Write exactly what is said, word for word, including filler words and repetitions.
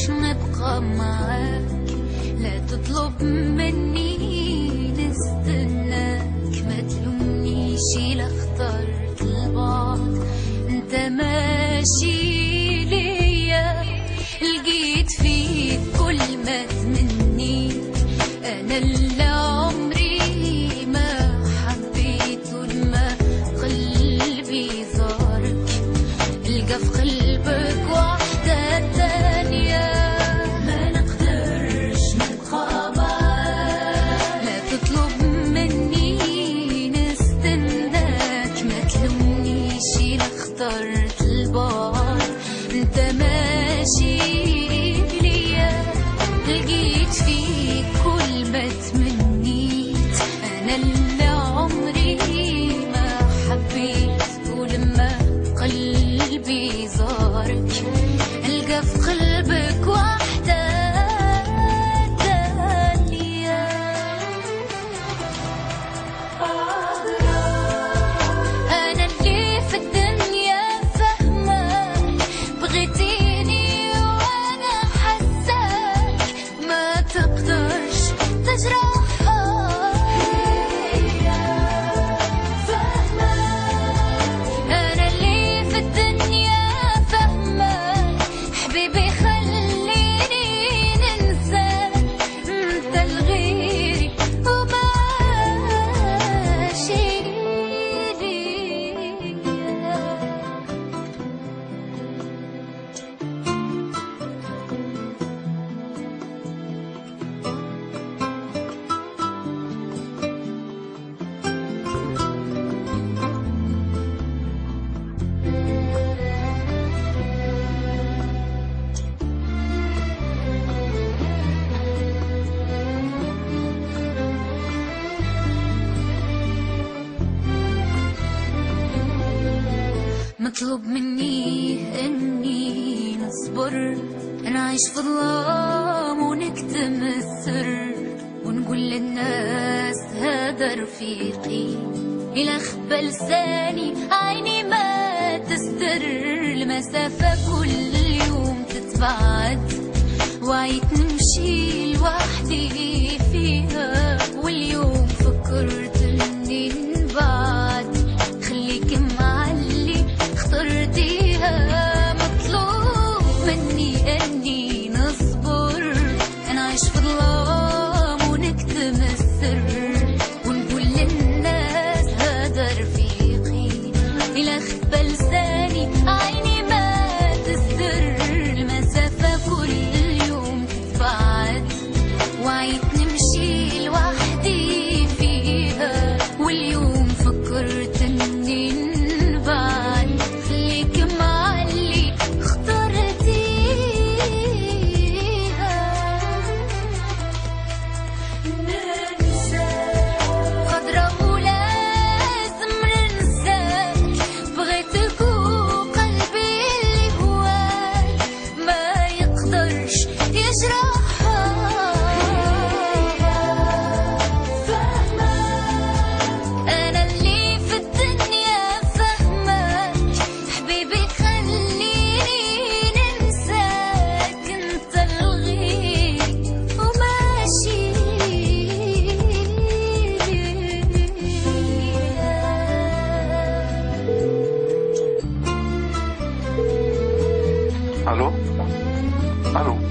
نبقى معاك، لا تطلب مني نستناك، ما تلومنيش لا اخترت البعد، انت ماشي ليا لقيت فيك كل ما تمنيت، انا اللي عمري ما حبيت ولما قلبي زارك، القى في قلبك واحدة تانية، ما نقدرش نبقى معاك، لا تطلب مني نستناك، ما تلومنيش لا اخترت البعد، انت ماشي ليا لقيت فيك كل ما تمنيت، انا اللي عمري ما حبيت ولما قلبي زارك، القى في قلبك واحدة تانية. أنا اللي في الدنيا فاهمة، بغيتيني وأنا حساك، ما تقدرش تجرحها، أنا اللي في الدنيا فاهمة، حبيبي خليني ننساك، انت الغيري وماشي ليا. مطلوب مني اني نصبر، نعيش في ظلام ونكتم السر، ونقول للناس هذا رفيقي، إلى خبى لساني عيني ما تستر، المسافة كل يوم تتبعد، وعيت نمشي لوحدي فيها، واليوم فكرت اني نبعد، خليك معلي اخترتيها، مطلوب مني اني نصبر، نعيش في ظلام ونكتم السر، ونقول للناس هذا رفيقي، الى خبى لساني عيني ما تستر، المسافة كل يوم تتبعد، وعيت نمشي لوحدي فيها، واليوم فكرت اني نبعد، خليك معلي اخترتيها، ننساك قدرة ولازم ننساك، بغيتك وقلبي اللي هواك ما يقدرش يجرحها، أنا اللي في الدنيا فاهمك، حبيبي خليني ننساك، انت الغير وماشي ليا. الو الو